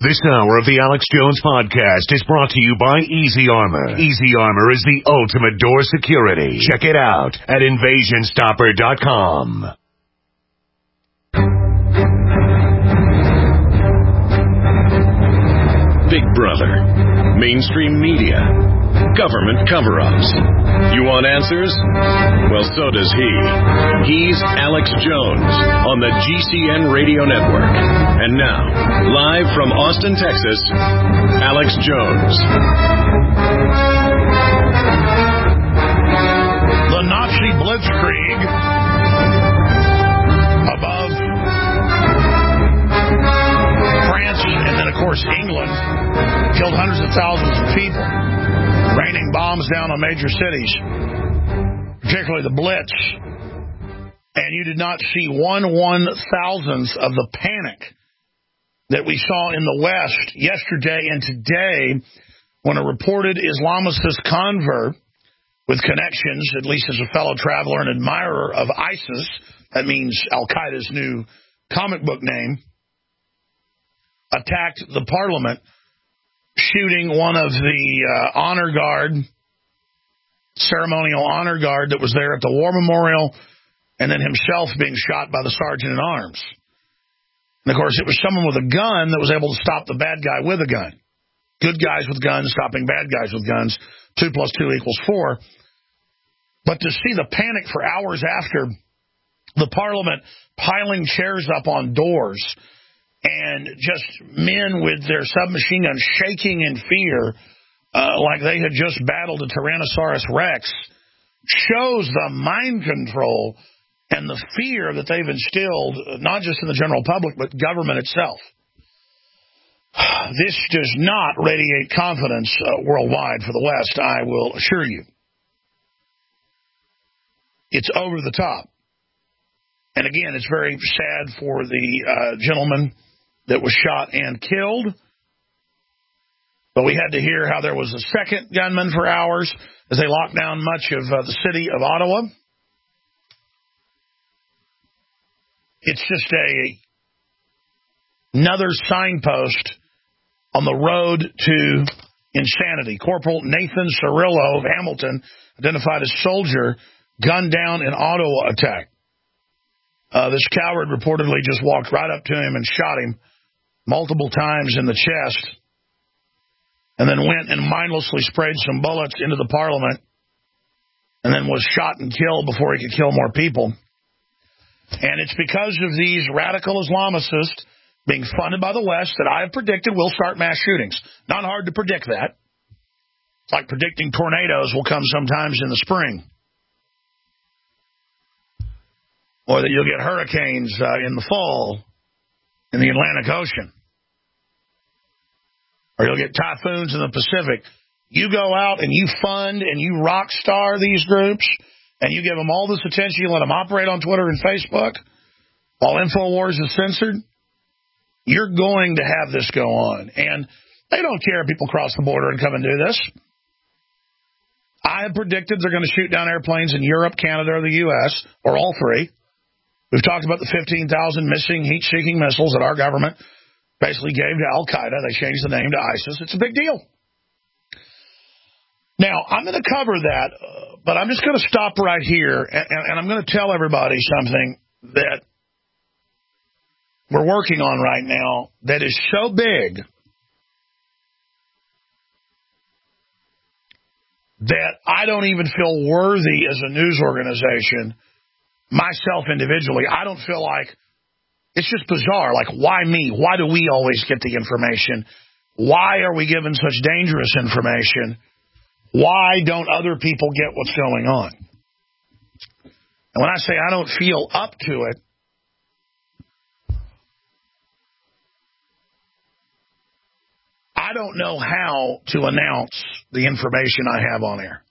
This hour of the Alex Jones Podcast is brought to you by Easy Armor. Easy Armor is the ultimate door security. Check it out at InvasionStopper.com. Big Brother, mainstream media, government cover-ups. You want answers? Well, so does he. He's Alex Jones on the GCN Radio Network. And now, live from Austin, Texas, Alex Jones. The Nazi blitzkrieg above France and then, of course, England killed hundreds of thousands of people, raining bombs down on major cities, particularly the Blitz. And you did not see 1/1000th of the panic that we saw in the West yesterday and today when a reported Islamicist convert with connections, at least as a fellow traveler and admirer of ISIS, that means Al-Qaeda's new comic book name, attacked the parliament, shooting one of the honor guard, ceremonial honor guard that was there at the War Memorial, and then himself being shot by the sergeant-at-arms. And, of course, it was someone with a gun that was able to stop the bad guy with a gun. Good guys with guns stopping bad guys with guns. 2 + 2 = 4. But to see the panic for hours after the parliament piling chairs up on doors and just men with their submachine guns shaking in fear like they had just battled a Tyrannosaurus Rex shows the mind control and the fear that they've instilled, not just in the general public, but government itself. This does not radiate confidence worldwide for the West, I will assure you. It's over the top. And again, it's very sad for the gentleman that was shot and killed. But we had to hear how there was a second gunman for hours as they locked down much of the city of Ottawa. It's just another signpost on the road to insanity. Corporal Nathan Cirillo of Hamilton, identified as soldier, gunned down in Ottawa attack. This coward reportedly just walked right up to him and shot him multiple times in the chest, and then went and mindlessly sprayed some bullets into the parliament, and then was shot and killed before he could kill more people. And it's because of these radical Islamicists being funded by the West that I have predicted will start mass shootings. Not hard to predict that. It's like predicting tornadoes will come sometimes in the spring. Or that you'll get hurricanes in the fall in the Atlantic Ocean. Or you'll get typhoons in the Pacific. You go out and you fund and you rock star these groups, and you give them all this attention, you let them operate on Twitter and Facebook while InfoWars is censored, you're going to have this go on. And they don't care if people cross the border and come and do this. I have predicted they're going to shoot down airplanes in Europe, Canada, or the U.S., or all three. We've talked about the 15,000 missing heat-seeking missiles that our government basically gave to Al-Qaeda. They changed the name to ISIS. It's a big deal. Now, I'm going to cover that, but I'm just going to stop right here, and I'm going to tell everybody something that we're working on right now that is so big that I don't even feel worthy as a news organization, myself individually. I don't feel like, it's just bizarre. Like, why me? Why do we always get the information? Why are we given such dangerous information? Why don't other people get what's going on? And when I say I don't feel up to it, I don't know how to announce the information I have on air.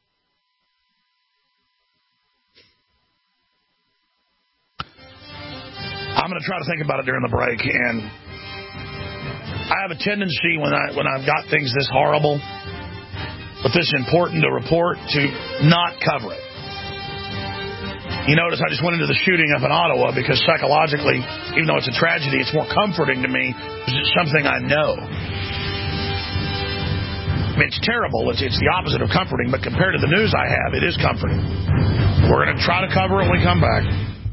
I'm going to try to think about it during the break, and I have a tendency when I've got things this horrible, but this important to report, to not cover it. You notice I just went into the shooting up in Ottawa because psychologically, even though it's a tragedy, it's more comforting to me because it's something I know. I mean, it's terrible. It's the opposite of comforting, but compared to the news I have, it is comforting. We're going to try to cover it when we come back.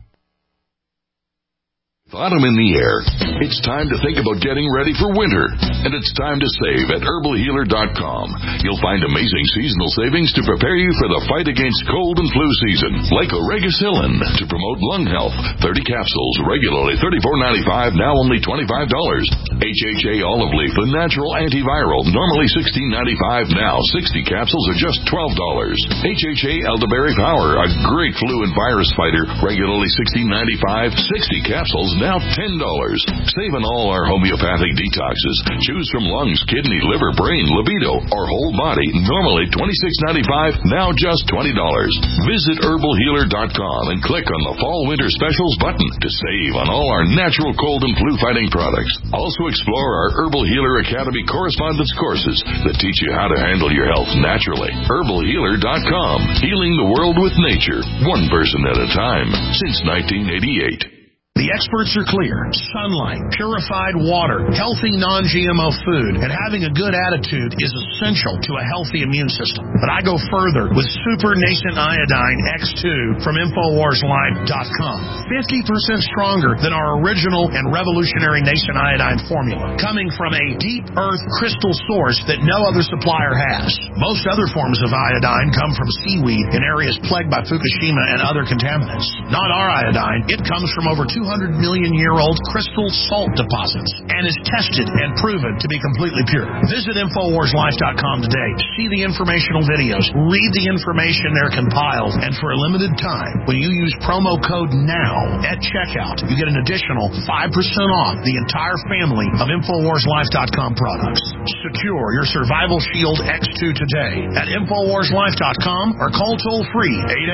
Autumn in the air. It's time to think about getting ready for winter. And it's time to save at herbalhealer.com. You'll find amazing seasonal savings to prepare you for the fight against cold and flu season. Like Oregacillin to promote lung health. 30 capsules, regularly $34.95, now only $25. HHA olive leaf, the natural antiviral, normally $16.95, now 60 capsules are just $12. HHA elderberry power, a great flu and virus fighter, regularly $16.95, 60 capsules, now $10. Save on all our homeopathic detoxes. Choose from lungs, kidney, liver, brain, libido, or whole body. Normally $26.95, now just $20. Visit herbalhealer.com and click on the Fall Winter Specials button to save on all our natural cold and flu fighting products. Also explore our Herbal Healer Academy correspondence courses that teach you how to handle your health naturally. herbalhealer.com. Healing the world with nature, one person at a time, since 1988. The experts are clear. Sunlight, purified water, healthy non-GMO food, and having a good attitude is essential to a healthy immune system. But I go further with Super Nascent Iodine X2 from InfoWarsLife.com. 50% stronger than our original and revolutionary Nascent Iodine formula, coming from a deep earth crystal source that no other supplier has. Most other forms of iodine come from seaweed in areas plagued by Fukushima and other contaminants. Not our iodine. It comes from over 200 million-year-old crystal salt deposits and is tested and proven to be completely pure. Visit InfoWarsLife.com today. See the informational videos. Read the information they're compiled. And for a limited time, when you use promo code NOW at checkout, you get an additional 5% off the entire family of InfoWarsLife.com products. Secure your Survival Shield X2 today at InfoWarsLife.com or call toll-free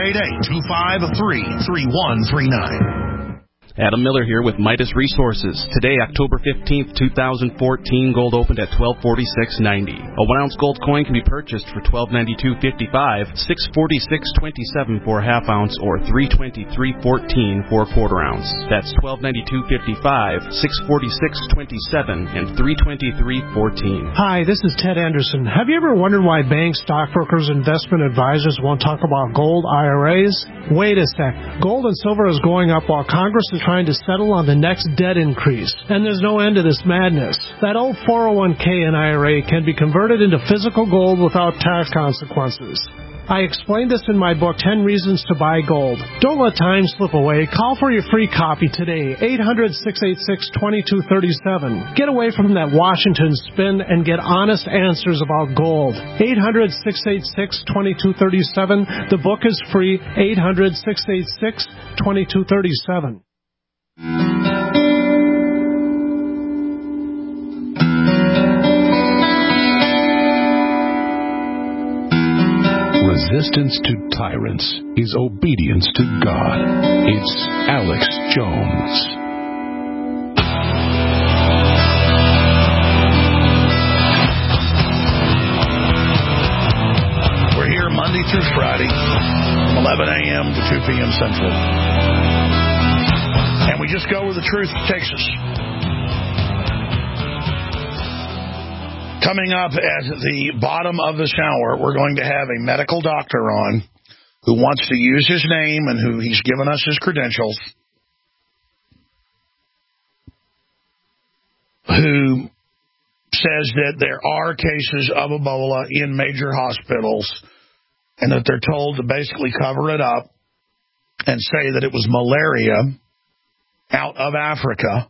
888-253-3139. Adam Miller here with Midas Resources. Today, October 15th, 2014, gold opened at $1246.90. A 1-ounce gold coin can be purchased for $1292.55, $646.27 for a half ounce, or $323.14 for a quarter ounce. That's $1292.55, $646.27, and $323.14. Hi, this is Ted Anderson. Have you ever wondered why banks, stockbrokers, investment advisors won't talk about gold IRAs? Wait a sec. Gold and silver is going up while Congress is trying to settle on the next debt increase. And there's no end to this madness. That old 401k and IRA can be converted into physical gold without tax consequences. I explained this in my book, 10 Reasons to Buy Gold. Don't let time slip away. Call for your free copy today, 800-686-2237. Get away from that Washington spin and get honest answers about gold. 800-686-2237. The book is free, 800-686-2237. Resistance to tyrants is obedience to God. It's Alex Jones. We're here Monday through Friday from 11 a.m. to 2 p.m. Central. And we just go where the truth takes us. Coming up at the bottom of this hour, we're going to have a medical doctor on who wants to use his name and who he's given us his credentials, who says that there are cases of Ebola in major hospitals and that they're told to basically cover it up and say that it was malaria out of Africa,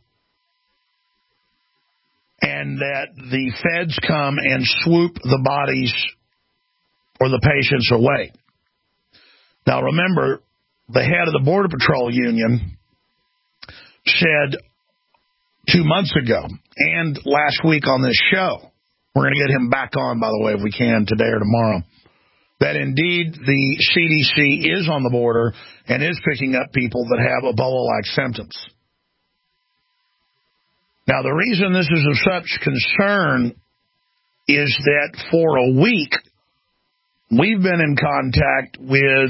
and that the feds come and swoop the bodies or the patients away. Now, remember, the head of the Border Patrol Union said 2 months ago and last week on this show, we're going to get him back on, by the way, if we can, today or tomorrow, that indeed the CDC is on the border and is picking up people that have Ebola-like symptoms. Now, the reason this is of such concern is that for a week, we've been in contact with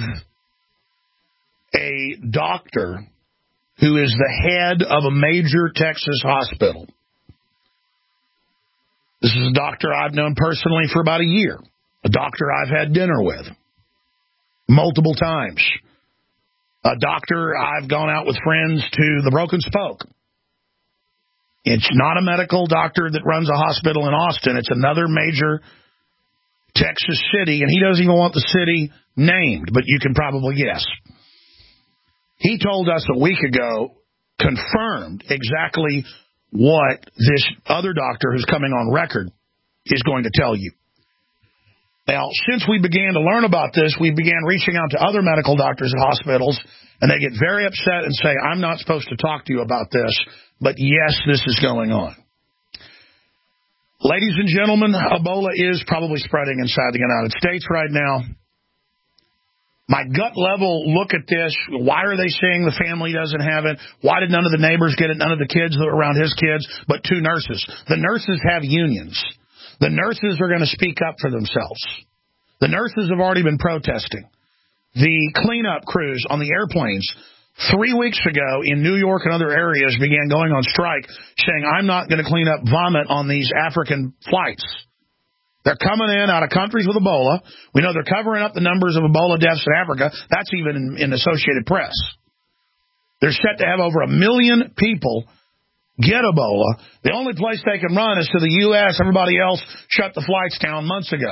a doctor who is the head of a major Texas hospital. This is a doctor I've known personally for about a year, a doctor I've had dinner with multiple times, a doctor I've gone out with friends to the Broken Spoke. It's not a medical doctor that runs a hospital in Austin. It's another major Texas city, and he doesn't even want the city named, but you can probably guess. He told us a week ago, confirmed exactly what this other doctor who's coming on record is going to tell you. Now, since we began to learn about this, we began reaching out to other medical doctors at hospitals, and they get very upset and say, I'm not supposed to talk to you about this, but yes, this is going on. Ladies and gentlemen, Ebola is probably spreading inside the United States right now. My gut level look at this, why are they saying the family doesn't have it? Why did none of the neighbors get it? None of the kids that were around his kids, but 2 nurses. The nurses have unions. The nurses are going to speak up for themselves. The nurses have already been protesting. The cleanup crews on the airplanes 3 weeks ago in New York and other areas began going on strike, saying, I'm not going to clean up vomit on these African flights. They're coming in out of countries with Ebola. We know they're covering up the numbers of Ebola deaths in Africa. That's even in Associated Press. They're set to have over 1 million people get Ebola. The only place they can run is to the U.S. Everybody else shut the flights down months ago.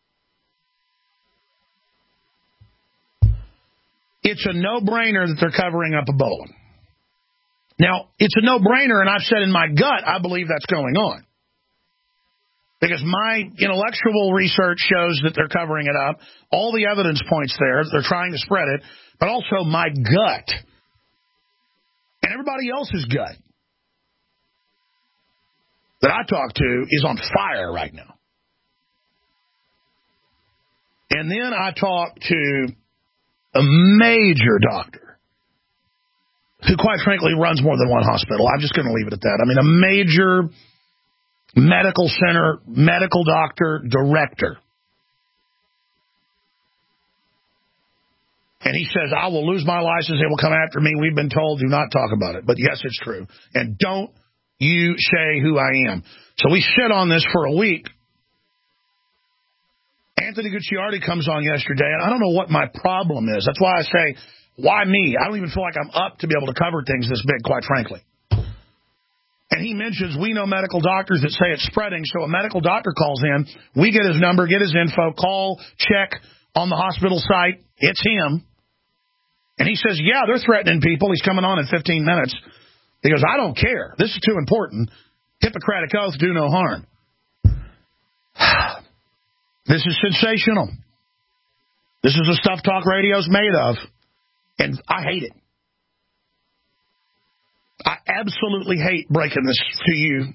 It's a no-brainer that they're covering up Ebola. Now, it's a no-brainer, and I've said in my gut, I believe that's going on. Because my intellectual research shows that they're covering it up. All the evidence points there. They're trying to spread it. But also my gut and everybody else's gut that I talk to is on fire right now. And then I talk to a major doctor who, quite frankly, runs more than one hospital. I'm just going to leave it at that. I mean, a major medical center, medical doctor, director. And he says, I will lose my license. They will come after me. We've been told, do not talk about it. But yes, it's true. And don't you say who I am. So we sit on this for a week. Anthony Gucciardi comes on yesterday, and I don't know what my problem is. That's why I say, why me? I don't even feel like I'm up to be able to cover things this big, quite frankly. And he mentions we know medical doctors that say it's spreading, so a medical doctor calls in. We get his number, get his info, call, check on the hospital site. It's him. And he says, yeah, they're threatening people. He's coming on in 15 minutes. He goes, I don't care. This is too important. Hippocratic oath, do no harm. This is sensational. This is the stuff talk radio's made of. And I hate it. I absolutely hate breaking this to you.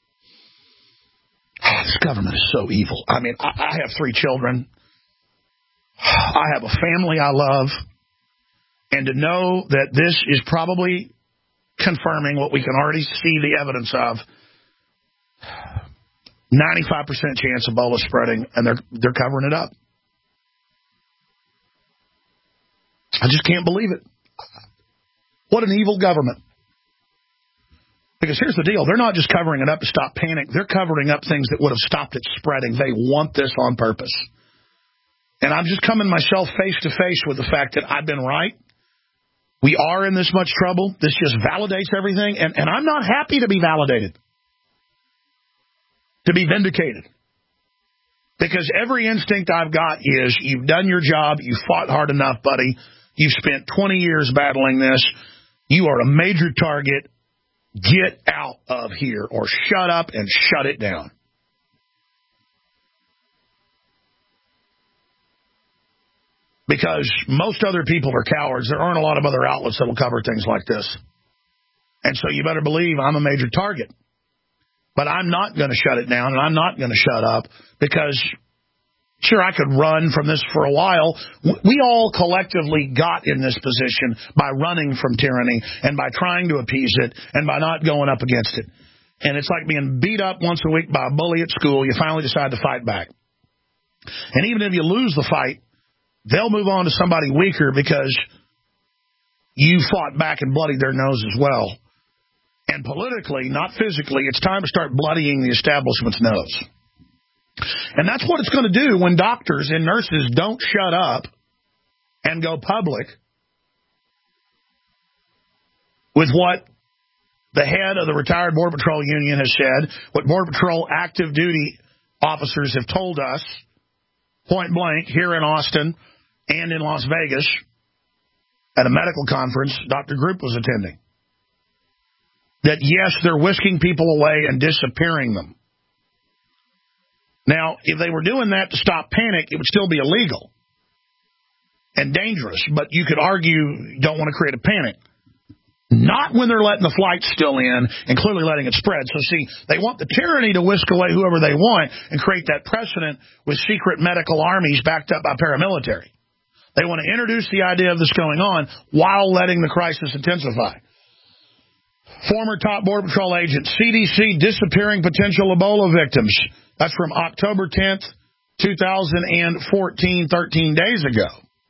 This government is so evil. I mean, I have 3 children. I have a family I love. And to know that this is probably confirming what we can already see the evidence of, 95% chance Ebola spreading, and they're covering it up. I just can't believe it. What an evil government. Because here's the deal. They're not just covering it up to stop panic. They're covering up things that would have stopped it spreading. They want this on purpose. And I'm just coming myself face to face with the fact that I've been right. We are in this much trouble. This just validates everything. And I'm not happy to be validated. To be vindicated. Because every instinct I've got is you've done your job. You fought hard enough, buddy. You've spent 20 years battling this. You are a major target. Get out of here or shut up and shut it down. Because most other people are cowards. There aren't a lot of other outlets that will cover things like this. And so you better believe I'm a major target. But I'm not going to shut it down, and I'm not going to shut up because, sure, I could run from this for a while. We all collectively got in this position by running from tyranny and by trying to appease it and by not going up against it. And it's like being beat up once a week by a bully at school. You finally decide to fight back. And even if you lose the fight, they'll move on to somebody weaker because you fought back and bloodied their nose as well. And politically, not physically, it's time to start bloodying the establishment's nose. And that's what it's going to do when doctors and nurses don't shut up and go public with what the head of the retired Border Patrol Union has said, what Border Patrol active duty officers have told us, point blank, here in Austin and in Las Vegas at a medical conference Dr. Group was attending. That, yes, they're whisking people away and disappearing them. Now, if they were doing that to stop panic, it would still be illegal and dangerous. But you could argue you don't want to create a panic. Not when they're letting the flights still in and clearly letting it spread. So, see, they want the tyranny to whisk away whoever they want and create that precedent with secret medical armies backed up by paramilitary. They want to introduce the idea of this going on while letting the crisis intensify. Former top Border Patrol agent, CDC disappearing potential Ebola victims. That's from October 10th, 2014, 13 days ago.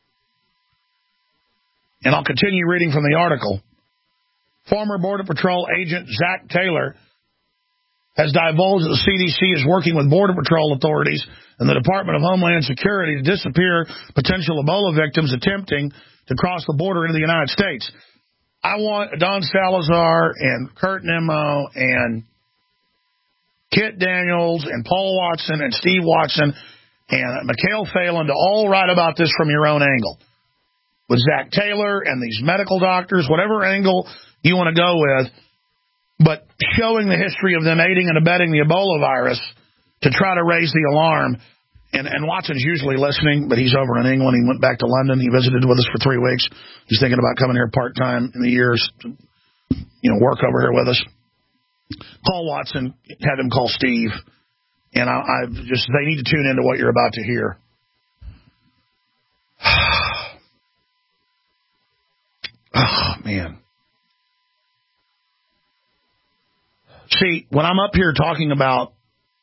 And I'll continue reading from the article. Former Border Patrol agent Zach Taylor has divulged that the CDC is working with Border Patrol authorities and the Department of Homeland Security to disappear potential Ebola victims attempting to cross the border into the United States. I want Don Salazar and Kurt Nimmo and Kit Daniels and Paul Watson and Steve Watson and Mikhail Phelan to all write about this from your own angle. With Zach Taylor and these medical doctors, whatever angle you want to go with, but showing the history of them aiding and abetting the Ebola virus to try to raise the alarm. And Watson's usually listening, but he's over in England. He went back to London. He visited with us for 3 weeks. He's thinking about coming here part-time in the years to, work over here with us. Paul Watson had him call Steve, and they need to tune into what you're about to hear. Oh, man. See, when I'm up here talking about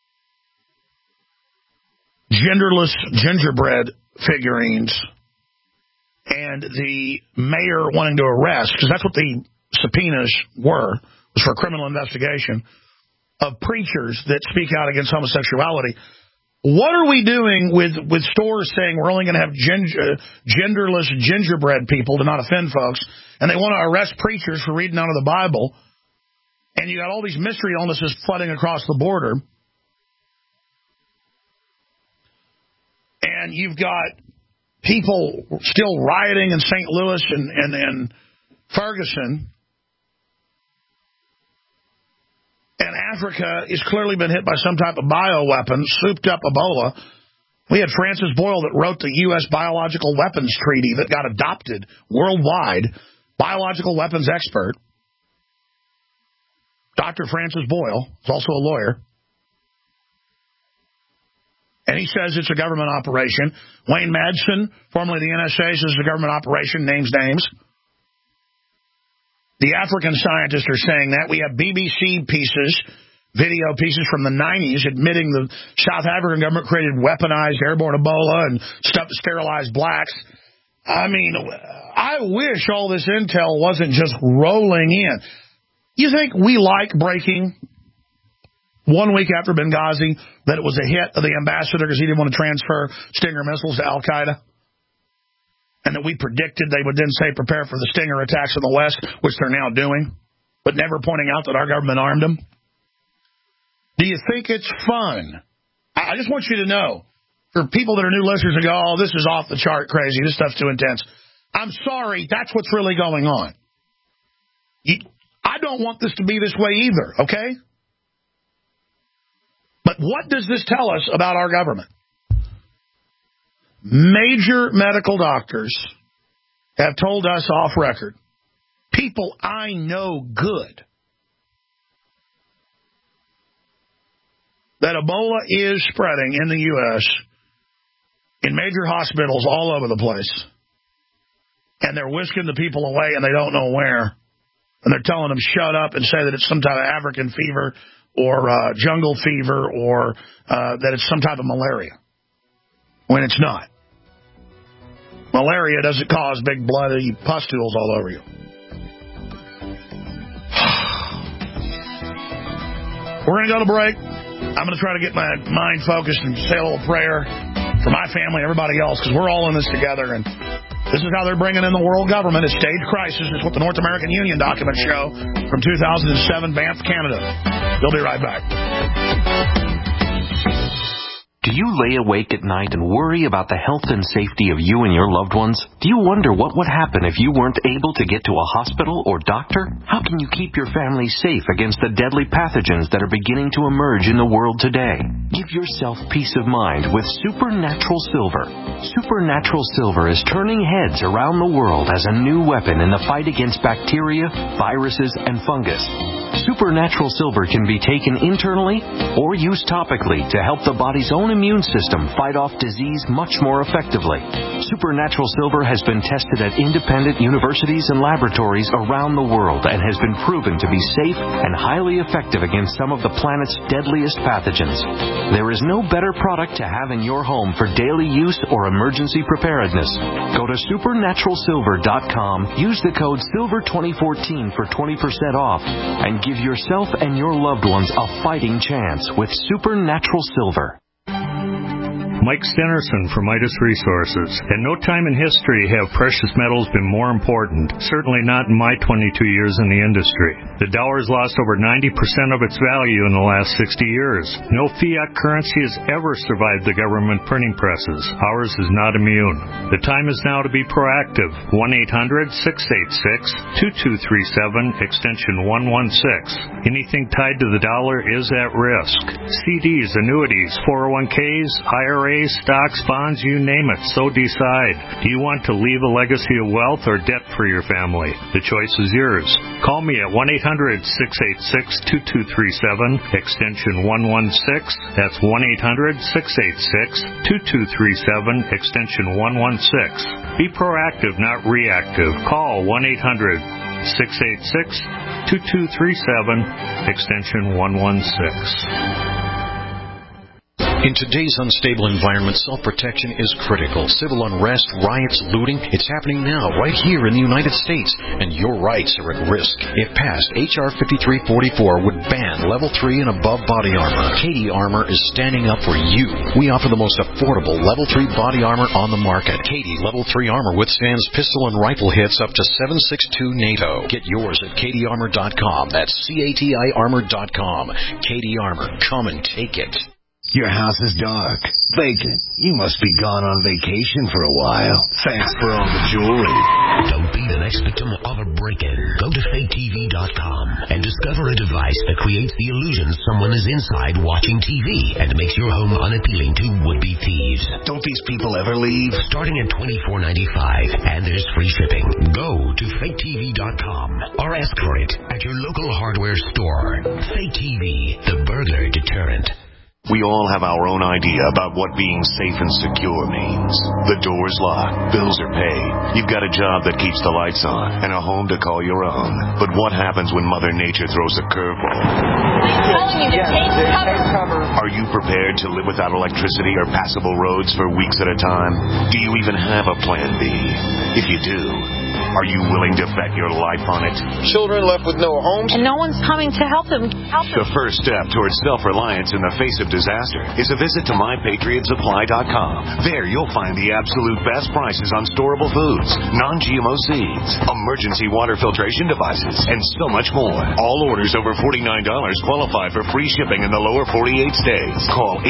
genderless gingerbread figurines and the mayor wanting to arrest, because that's what the subpoenas was for a criminal investigation of preachers that speak out against homosexuality. What are we doing with stores saying we're only going to have genderless gingerbread people to not offend folks, and they want to arrest preachers for reading out of the Bible, and you got all these mystery illnesses flooding across the border, and you've got people still rioting in St. Louis and Ferguson, and Africa has clearly been hit by some type of bioweapon, souped up Ebola. We had Francis Boyle that wrote the U.S. Biological Weapons Treaty that got adopted worldwide, biological weapons expert. Dr. Francis Boyle is also a lawyer. And he says it's a government operation. Wayne Madsen, formerly the NSA, says it's a government operation, names names. The African scientists are saying that. We have BBC pieces, video pieces from the 90s admitting the South African government created weaponized airborne Ebola and stuff to sterilize blacks. I mean, I wish all this intel wasn't just rolling in. You think we like breaking 1 week after Benghazi that it was a hit of the ambassador because he didn't want to transfer Stinger missiles to Al-Qaeda? And that we predicted they would then say prepare for the Stinger attacks in the West, which they're now doing, but never pointing out that our government armed them? Do you think it's fun? I just want you to know, for people that are new listeners and go, oh, this is off the chart crazy, this stuff's too intense. I'm sorry, that's what's really going on. I don't want this to be this way either, okay? But what does this tell us about our government? Major medical doctors have told us off record, people I know good, that Ebola is spreading in the U.S. in major hospitals all over the place. And they're whisking the people away and they don't know where. And they're telling them shut up and say that it's some type of African fever or jungle fever or that it's some type of malaria, when it's not. Malaria doesn't cause big bloody pustules all over you. We're going to go to break. I'm going to try to get my mind focused and say a little prayer for my family and everybody else, because we're all in this together. And this is how they're bringing in the world government. It's staged crisis. It's what the North American Union documents show from 2007, Banff, Canada. We'll be right back. Do you lay awake at night and worry about the health and safety of you and your loved ones? Do you wonder what would happen if you weren't able to get to a hospital or doctor? How can you keep your family safe against the deadly pathogens that are beginning to emerge in the world today? Give yourself peace of mind with Supernatural Silver. Supernatural Silver is turning heads around the world as a new weapon in the fight against bacteria, viruses, and fungus. Supernatural Silver can be taken internally or used topically to help the body's own immune system fight off disease much more effectively. Supernatural Silver has been tested at independent universities and laboratories around the world and has been proven to be safe and highly effective against some of the planet's deadliest pathogens. There is no better product to have in your home for daily use or emergency preparedness. Go to supernaturalsilver.com, use the code SILVER2014 for 20% off, and give yourself and your loved ones a fighting chance with Supernatural Silver. Mike Stenerson from Midas Resources. In no time in history have precious metals been more important, certainly not in my 22 years in the industry. The dollar has lost over 90% of its value in the last 60 years. No fiat currency has ever survived the government printing presses. Ours is not immune. The time is now to be proactive. 1-800-686-2237, extension 116. Anything tied to the dollar is at risk. CDs, annuities, 401ks, IRAs, stocks, bonds, you name it, so decide. Do you want to leave a legacy of wealth or debt for your family? The choice is yours. Call me at 1-800-686-2237, extension 116. That's 1-800-686-2237, extension 116. Be proactive, not reactive. Call 1-800-686-2237, extension 116. In today's unstable environment, self-protection is critical. Civil unrest, riots, looting, it's happening now, right here in the United States, and your rights are at risk. If passed, H.R. 5344 would ban Level 3 and above body armor. Katie Armor is standing up for you. We offer the most affordable Level 3 body armor on the market. Katie Level 3 armor withstands pistol and rifle hits up to 7.62 NATO. Get yours at katiearmor.com. That's CATI armor.com. Katie Armor. Come and take it. Your house is dark, vacant. You must be gone on vacation for a while. Thanks for all the jewelry. Don't be the next victim of a break-in. Go to faketv.com and discover a device that creates the illusion someone is inside watching TV and makes your home unappealing to would-be thieves. Don't these people ever leave? Starting at $24.95, and there's free shipping. Go to faketv.com or ask for it at your local hardware store. Fake TV, the burglar deterrent. We all have our own idea about what being safe and secure means. The door's locked, bills are paid, you've got a job that keeps the lights on, and a home to call your own. But what happens when Mother Nature throws a curveball? I'm telling you to take cover. Are you prepared to live without electricity or passable roads for weeks at a time? Do you even have a plan B? If you do, are you willing to bet your life on it? Children left with no homes. And no one's coming to help them. The first step towards self-reliance in the face of disaster is a visit to MyPatriotSupply.com. There you'll find the absolute best prices on storable foods, non-GMO seeds, emergency water filtration devices, and so much more. All orders over $49 qualify for free shipping in the lower 48 states. Call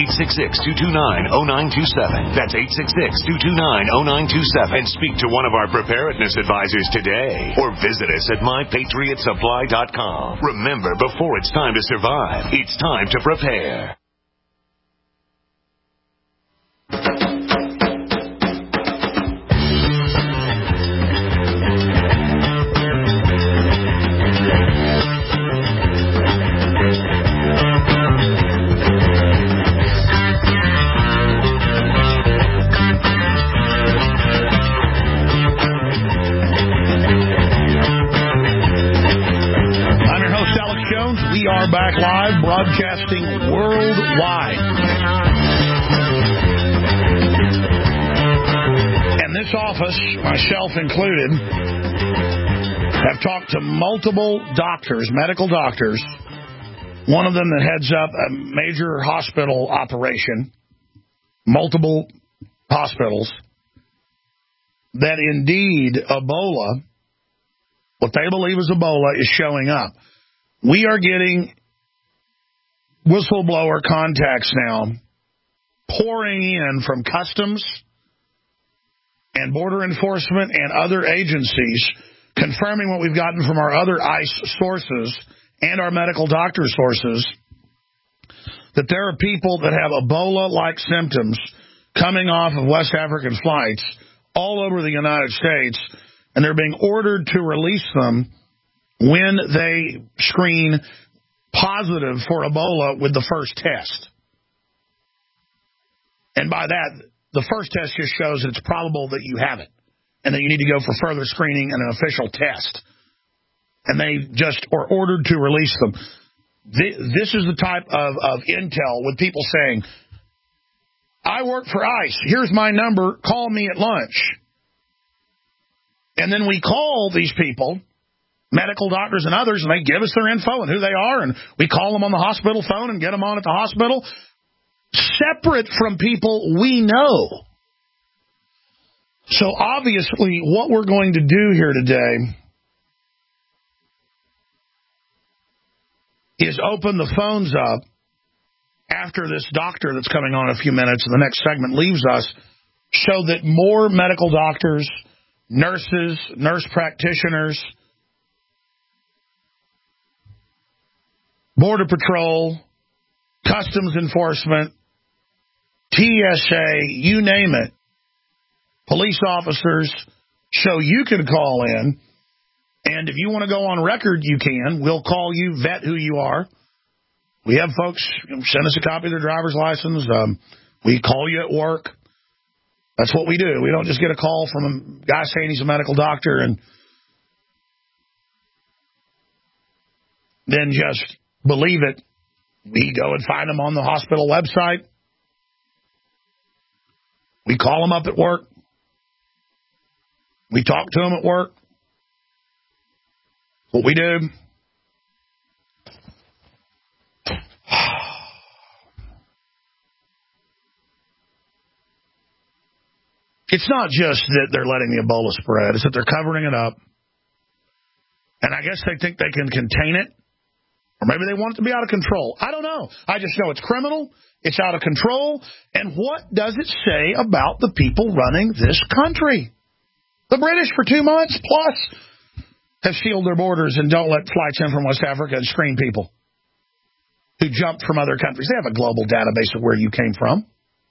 866-229-0927. That's 866-229-0927 and speak to one of our preparedness advisors today, or visit us at MyPatriotSupply.com. Remember, before it's time to survive, it's time to prepare. We are back live, broadcasting worldwide. And this office, myself included, have talked to multiple doctors, medical doctors, one of them that heads up a major hospital operation, multiple hospitals, that indeed Ebola, what they believe is Ebola, is showing up. We are getting whistleblower contacts now pouring in from Customs and Border Enforcement and other agencies, confirming what we've gotten from our other ICE sources and our medical doctor sources, that there are people that have Ebola-like symptoms coming off of West African flights all over the United States, and they're being ordered to release them when they screen positive for Ebola with the first test. And by that, the first test just shows that it's probable that you have it and that you need to go for further screening and an official test. And they just are ordered to release them. This is the type of intel with people saying, I work for ICE. Here's my number. Call me at lunch. And then we call these people, medical doctors and others, and they give us their info and who they are, and we call them on the hospital phone and get them on at the hospital, separate from people we know. So obviously what we're going to do here today is open the phones up after this doctor that's coming on in a few minutes, and the next segment leaves us, so that more medical doctors, nurses, nurse practitioners, Border Patrol, Customs Enforcement, TSA, you name it, police officers, so you can call in. And if you want to go on record, you can. We'll call you, vet who you are. We have folks send us a copy of their driver's license. We call you at work. That's what we do. We don't just get a call from a guy saying he's a medical doctor and then just believe it. We go and find them on the hospital website. We call them up at work. We talk to them at work. What we do. It's not just that they're letting the Ebola spread. It's that they're covering it up. And I guess they think they can contain it. Or maybe they want it to be out of control. I don't know. I just know it's criminal. It's out of control. And what does it say about the people running this country? The British for 2 months plus have sealed their borders and don't let flights in from West Africa and screen people who jumped from other countries. They have a global database of where you came from.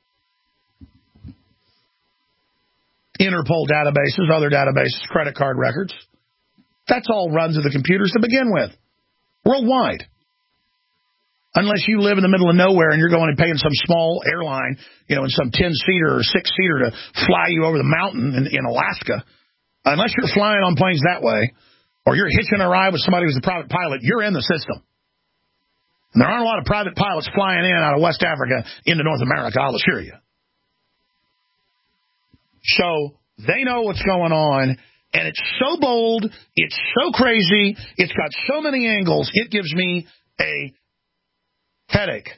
Interpol databases, other databases, credit card records. That's all runs of the computers to begin with. Worldwide. Unless you live in the middle of nowhere and you're going and paying some small airline, in some 10-seater or 6-seater to fly you over the mountain in Alaska. Unless you're flying on planes that way, or you're hitching a ride with somebody who's a private pilot, you're in the system. And there aren't a lot of private pilots flying in out of West Africa into North America, I'll assure you. So they know what's going on, and it's so bold, it's so crazy, it's got so many angles, it gives me a headache.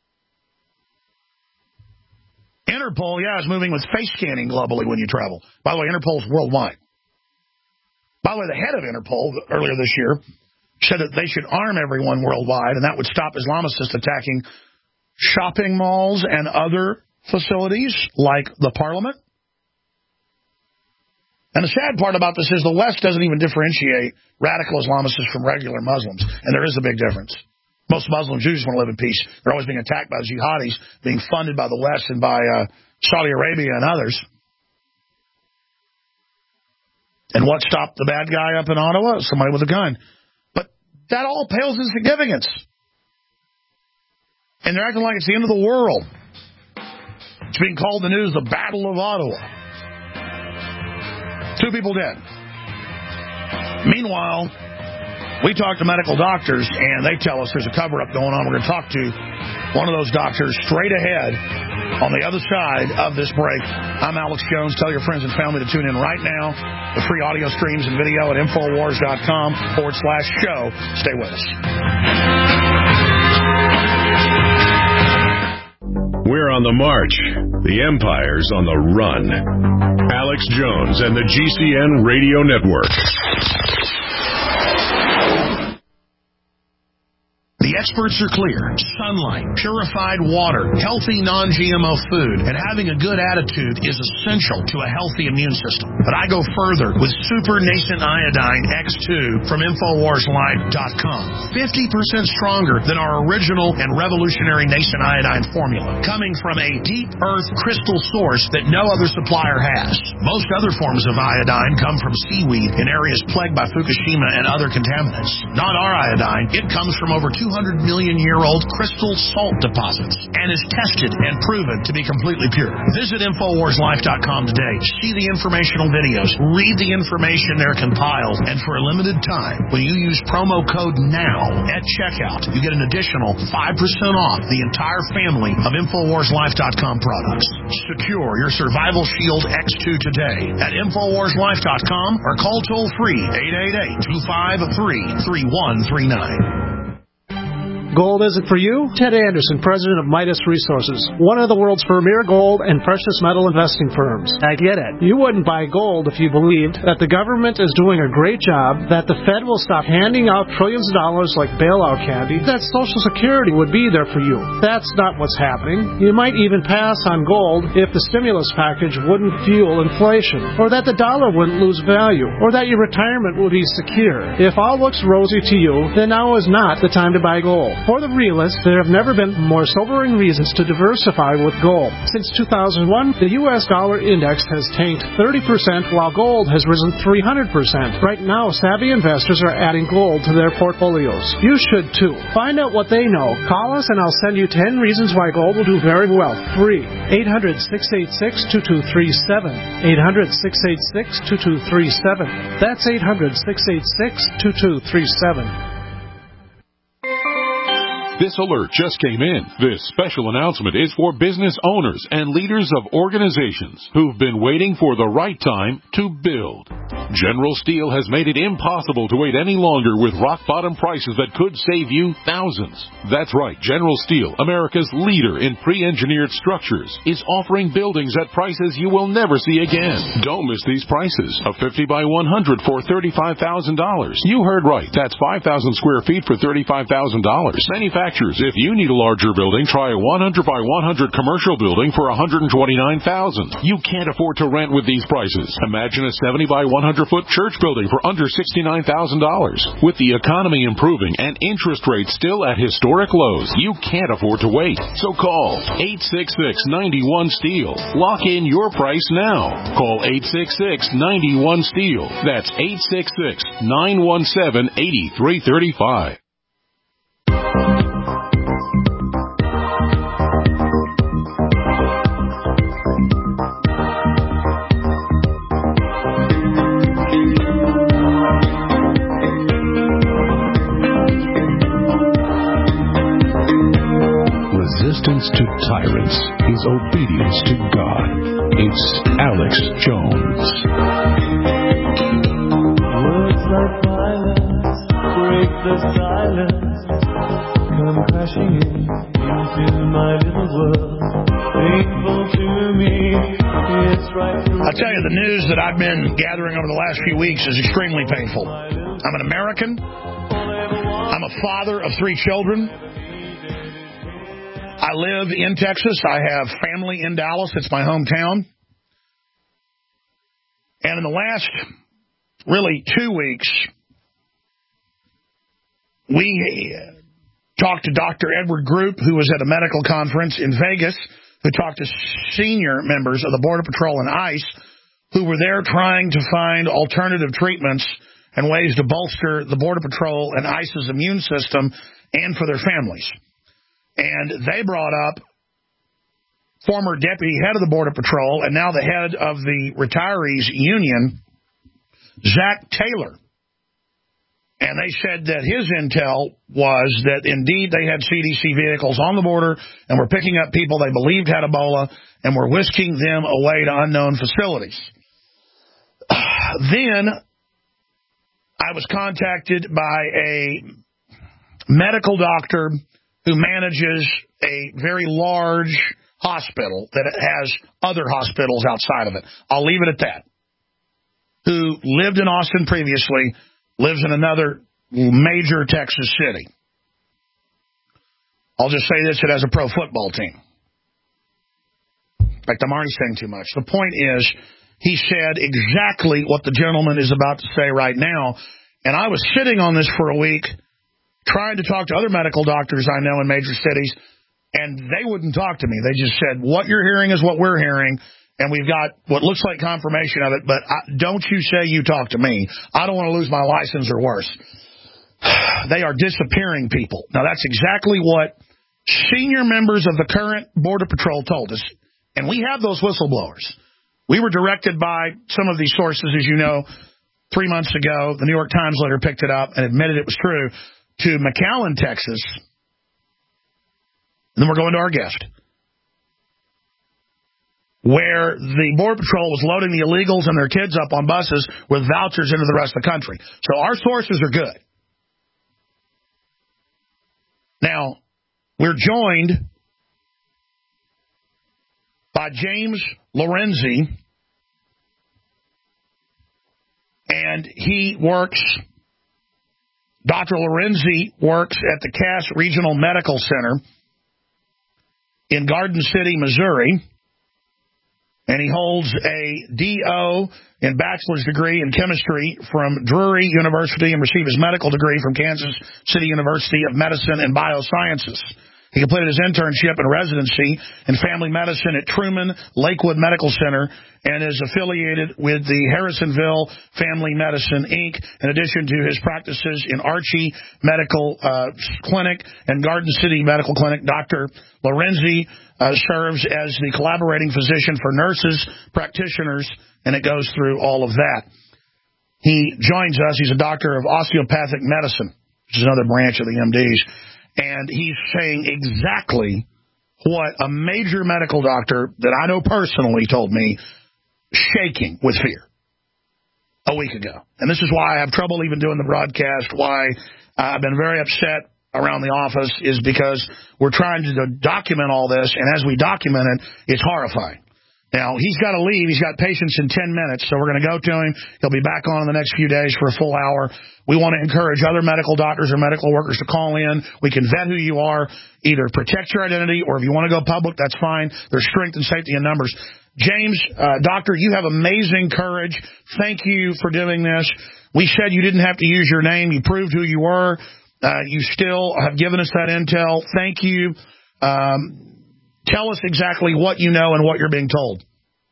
Interpol, is moving with face scanning globally when you travel. By the way, Interpol's worldwide. By the way, the head of Interpol earlier this year said that they should arm everyone worldwide, and that would stop Islamicists attacking shopping malls and other facilities like the Parliament. And the sad part about this is the West doesn't even differentiate radical Islamicists from regular Muslims, and there is a big difference. Most Muslims just want to live in peace. They're always being attacked by jihadis, being funded by the West and by Saudi Arabia and others. And what stopped the bad guy up in Ottawa? Somebody with a gun. But that all pales in significance. And they're acting like it's the end of the world. It's being called in the news the Battle of Ottawa. 2 people dead. Meanwhile, we talk to medical doctors, and they tell us there's a cover-up going on. We're going to talk to one of those doctors straight ahead on the other side of this break. I'm Alex Jones. Tell your friends and family to tune in right now. The free audio streams and video at Infowars.com/show. Stay with us. We're on the march. The empire's on the run. Alex Jones and the GCN Radio Network. The experts are clear. Sunlight, purified water, healthy non-GMO food, and having a good attitude is essential to a healthy immune system. But I go further with Super Nascent Iodine X2 from InfoWarsLife.com. 50% stronger than our original and revolutionary Nascent Iodine formula, coming from a deep earth crystal source that no other supplier has. Most other forms of iodine come from seaweed in areas plagued by Fukushima and other contaminants. Not our iodine. It comes from over 200 million-year-old crystal salt deposits and is tested and proven to be completely pure. Visit InfoWarsLife.com today. See the informational videos. Read the information they're compiled. And for a limited time, when you use promo code NOW at checkout, you get an additional 5% off the entire family of InfoWarsLife.com products. Secure your Survival Shield X2 today at InfoWarsLife.com or call toll-free 888-253-3139. Gold isn't for you? Ted Anderson, president of Midas Resources, one of the world's premier gold and precious metal investing firms. I get it. You wouldn't buy gold if you believed that the government is doing a great job, that the Fed will stop handing out trillions of dollars like bailout candy, that Social Security would be there for you. That's not what's happening. You might even pass on gold if the stimulus package wouldn't fuel inflation, or that the dollar wouldn't lose value, or that your retirement would be secure. If all looks rosy to you, then now is not the time to buy gold. For the realists, there have never been more sobering reasons to diversify with gold. Since 2001, the U.S. dollar index has tanked 30%, while gold has risen 300%. Right now, savvy investors are adding gold to their portfolios. You should too. Find out what they know. Call us and I'll send you 10 reasons why gold will do very well. Free. 800-686-2237. 800-686-2237. That's 800-686-2237. This alert just came in. This special announcement is for business owners and leaders of organizations who've been waiting for the right time to build. General Steel has made it impossible to wait any longer with rock-bottom prices that could save you thousands. That's right, General Steel, America's leader in pre-engineered structures, is offering buildings at prices you will never see again. Don't miss these prices. A 50 by 100 for $35,000. You heard right. That's 5,000 square feet for $35,000. Manufacturers, if you need a larger building, try a 100 by 100 commercial building for $129,000. You can't afford to rent with these prices. Imagine a 70 by 100-foot church building for under $69,000. With the economy improving and interest rates still at historic lows, you can't afford to wait. So call 866-91-STEEL. Lock in your price now. Call 866-91-STEEL. That's 866-917-8335. Resistance to tyrants is obedience to God. It's Alex Jones. Words like violence break the silence, come crashing into my little world. Painful to me, it's right. I'll tell you, the news that I've been gathering over the last few weeks is extremely painful. I'm an American. I'm a father of 3 children. I live in Texas. I have family in Dallas. It's my hometown. And in the last, really, 2 weeks, we talked to Dr. Edward Group, who was at a medical conference in Vegas, who talked to senior members of the Border Patrol and ICE, who were there trying to find alternative treatments and ways to bolster the Border Patrol and ICE's immune system and for their families. And they brought up former deputy head of the Border Patrol and now the head of the retirees union, Zach Taylor. And they said that his intel was that indeed they had CDC vehicles on the border and were picking up people they believed had Ebola and were whisking them away to unknown facilities. Then I was contacted by a medical doctor who manages a very large hospital that has other hospitals outside of it. I'll leave it at that. Who lived in Austin previously, lives in another major Texas city. I'll just say this, it has a pro football team. In fact, I'm already saying too much. The point is, he said exactly what the gentleman is about to say right now, and I was sitting on this for a week, trying to talk to other medical doctors I know in major cities, and they wouldn't talk to me. They just said, what you're hearing is what we're hearing, and we've got what looks like confirmation of it, but don't you say you talk to me. I don't want to lose my license or worse. They are disappearing people. Now, that's exactly what senior members of the current Border Patrol told us, and we have those whistleblowers. We were directed by some of these sources, as you know, 3 months ago. The New York Times later picked it up and admitted it was true, to McAllen, Texas. And then we're going to our guest, where the Border Patrol was loading the illegals and their kids up on buses with vouchers into the rest of the country. So our sources are good. Now, we're joined by James Lorenzi, and Dr. Lorenzi works at the Cass Regional Medical Center in Garden City, Missouri, and he holds a D.O. and bachelor's degree in chemistry from Drury University and received his medical degree from Kansas City University of Medicine and Biosciences. He completed his internship and residency in family medicine at Truman Lakewood Medical Center and is affiliated with the Harrisonville Family Medicine, Inc., in addition to his practices in Archie Medical Clinic and Garden City Medical Clinic. Dr. Lorenzi serves as the collaborating physician for nurses, practitioners, and it goes through all of that. He joins us. He's a doctor of osteopathic medicine, which is another branch of the MDs. And he's saying exactly what a major medical doctor that I know personally told me, shaking with fear a week ago. And this is why I have trouble even doing the broadcast, why I've been very upset around the office, is because we're trying to document all this, and as we document it, it's horrifying. Now, he's got to leave. He's got patients in 10 minutes, so we're going to go to him. He'll be back on in the next few days for a full hour. We want to encourage other medical doctors or medical workers to call in. We can vet who you are, either protect your identity, or if you want to go public, that's fine. There's strength and safety in numbers. James, doctor, you have amazing courage. Thank you for doing this. We said you didn't have to use your name. You proved who you were. You still have given us that intel. Thank you. Tell us exactly what you know and what you're being told.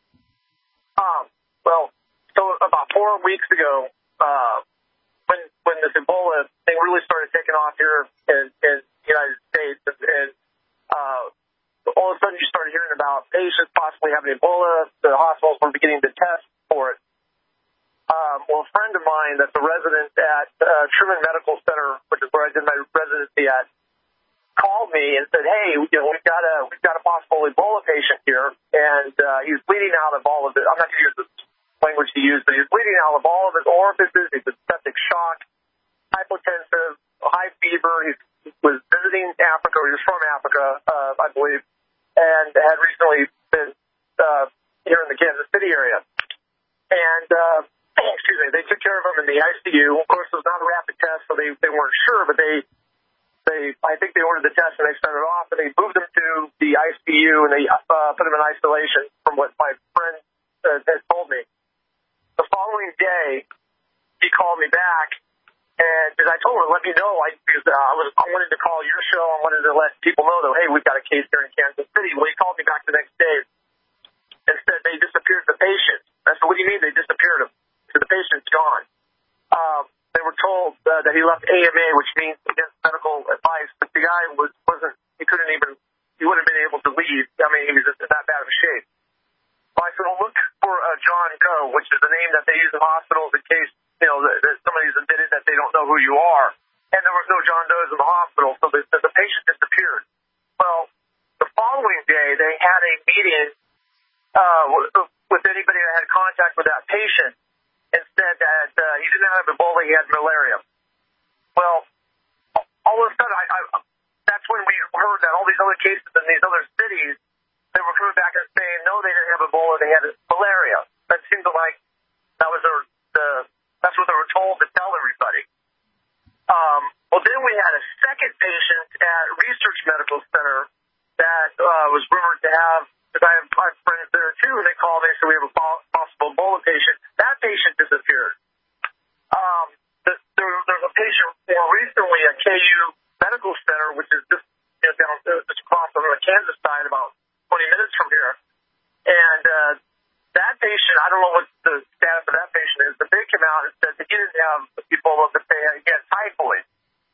So about 4 weeks ago, when this Ebola thing really started taking off here in the United States, and all of a sudden you started hearing about patients possibly having Ebola, the hospitals were beginning to test for it. Well, a friend of mine that's a resident at Truman Medical Center, which is where I did my residency at, called me and said, "Hey, we've got a possible Ebola patient here, and he's bleeding out of all of it. I'm not going to use the language he used, but he's bleeding out of all of his orifices. He's in septic shock, hypotensive, high fever. He was visiting Africa, or he was from Africa, I believe, and had recently been here in the Kansas City area. And they took care of him in the ICU. Of course, it was not a rapid test, so they weren't sure, but I think they ordered the test and they sent it off, and they moved him to the ICU, and they put him in isolation, from what my friend had told me. The following day, he called me back, and I told him, let me know, because I wanted to call your show. I wanted to let people know that, hey, we've got a case here in Kansas City. Well, he called me back the next day and said they disappeared the patient. I said, what do you mean they disappeared him? So the patient's gone. They were told that he left AMA, which means against medical advice, but the guy wouldn't have been able to leave. I mean, he was just in that bad of a shape. So I said, well, look for John Doe, which is the name that they use in hospitals in case, that somebody's admitted that they don't know who you are. And there was no John Does in the hospital, so the patient disappeared. Well, the following day, they had a meeting with anybody that had contact with that patient, and said that he didn't have Ebola, he had malaria. Well, all of a sudden, that's when we heard that all these other cases in these other cities they were coming back and saying, no, they didn't have Ebola, they had malaria. That seemed like that was that's what they were told to tell everybody. Well, then we had a second patient at Research Medical Center that was rumored to have, because I have friends there too, and they called me and said we have a possible Ebola patient. That patient disappeared. There's a patient more recently at KU Medical Center, which is just across on the Kansas side, about 20 minutes from here. And that patient, I don't know what the status of that patient is, but they came out and said that he didn't have Ebola, but they had typhoid.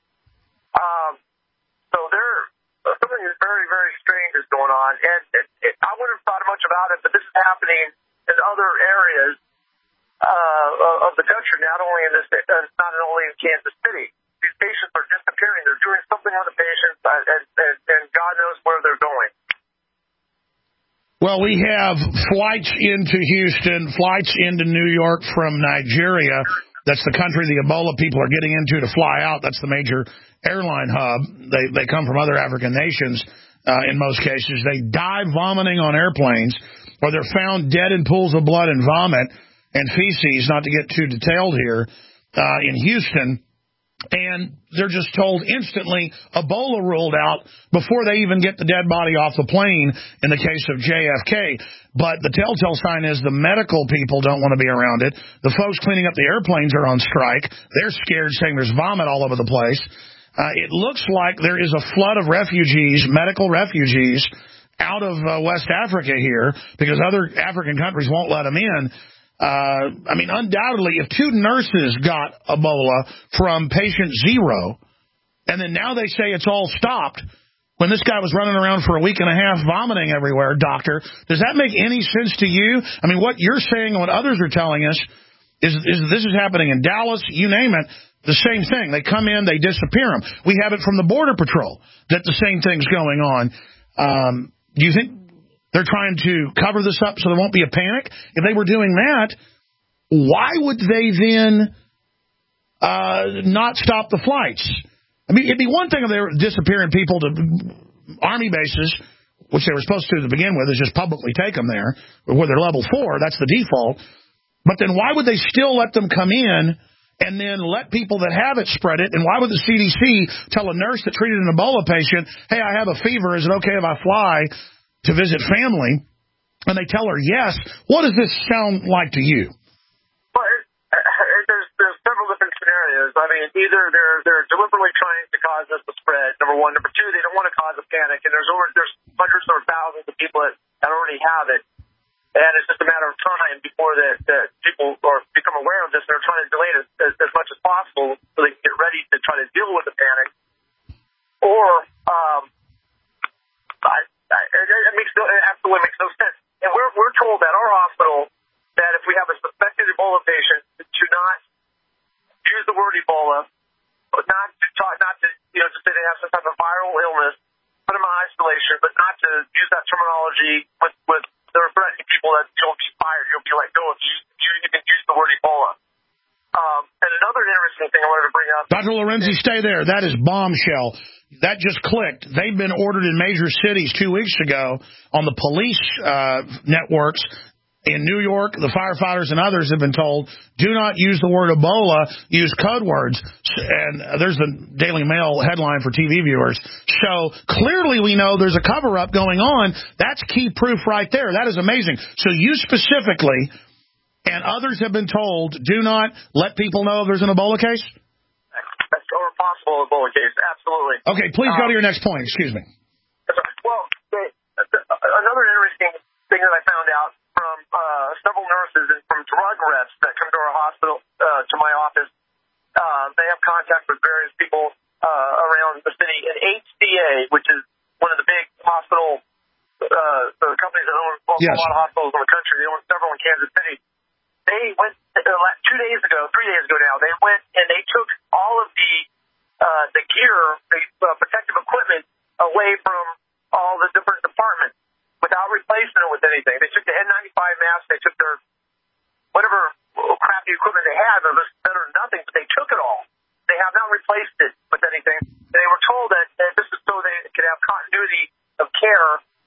So something very, very strange is going on. And I wouldn't have thought much about it, but this is happening in other areas of the country, not only in Kansas City. These patients are disappearing. They're doing something on the patients, and God knows where they're going. Well, we have flights into Houston, flights into New York from Nigeria. That's the country the Ebola people are getting into to fly out. That's the major airline hub. They come from other African nations in most cases. They die vomiting on airplanes, or they're found dead in pools of blood and vomit and feces, not to get too detailed here, in Houston. And they're just told instantly Ebola ruled out before they even get the dead body off the plane in the case of JFK. But the telltale sign is the medical people don't want to be around it. The folks cleaning up the airplanes are on strike. They're scared, saying there's vomit all over the place. It looks like there is a flood of refugees, medical refugees, out of West Africa here because other African countries won't let them in. Undoubtedly, if two nurses got Ebola from patient 0, and then now they say it's all stopped, when this guy was running around for a week and a half vomiting everywhere, doctor, does that make any sense to you? I mean, what you're saying and what others are telling us is this is happening in Dallas, you name it, the same thing. They come in, they disappear them. We have it from the Border Patrol that the same thing's going on. Do you think they're trying to cover this up so there won't be a panic? If they were doing that, why would they then not stop the flights? I mean, it'd be one thing if they were disappearing people to Army bases, which they were supposed to begin with, is just publicly take them there, where they're level 4. That's the default. But then why would they still let them come in and then let people that have it spread it? And why would the CDC tell a nurse that treated an Ebola patient, hey, I have a fever, is it okay if I fly to visit family? And they tell her yes. What does this sound like to you? Well, there's several different scenarios. I mean, either they're deliberately trying to cause this to spread, number one. Number two, they don't want to cause a panic, and there's hundreds or thousands of people that already have it, and it's just a matter of time before the people become aware of this. They're trying to delay it as much as possible so they can get ready to try to deal with the panic. Or it absolutely makes no sense. And we're told at our hospital that if we have a suspected Ebola patient, to not use the word Ebola, but not to just say they have some type of viral illness, put them in isolation, but not to use that terminology with they're threatening people that you'll be fired. You'll be let go if you even use the word Ebola. And another interesting thing I wanted to bring up. Dr. Lorenzi, stay there. That is bombshell. That just clicked. They've been ordered in major cities 2 weeks ago on the police networks in New York. The firefighters and others have been told, do not use the word Ebola, use code words. And there's the Daily Mail headline for TV viewers. So clearly we know there's a cover-up going on. That's key proof right there. That is amazing. So you specifically and others have been told, do not let people know if there's an Ebola case? That's or a possible Ebola case, absolutely. Okay, please go to your next point. Excuse me. Well, another interesting thing that I found out from several nurses and from drug reps that come to our hospital, to my office, they have contact with various people around the city. And HCA, which is one of the big hospital companies that own a lot of hospitals in the country, they own several in Kansas City. They went 3 days ago now. They went and they took all of the gear, the protective equipment away from all the different departments without replacing it with anything. They took the N95 masks. They took their whatever crappy equipment they had. It was better than nothing, but they took it all. They have not replaced it with anything. They were told that this is so they could have continuity of care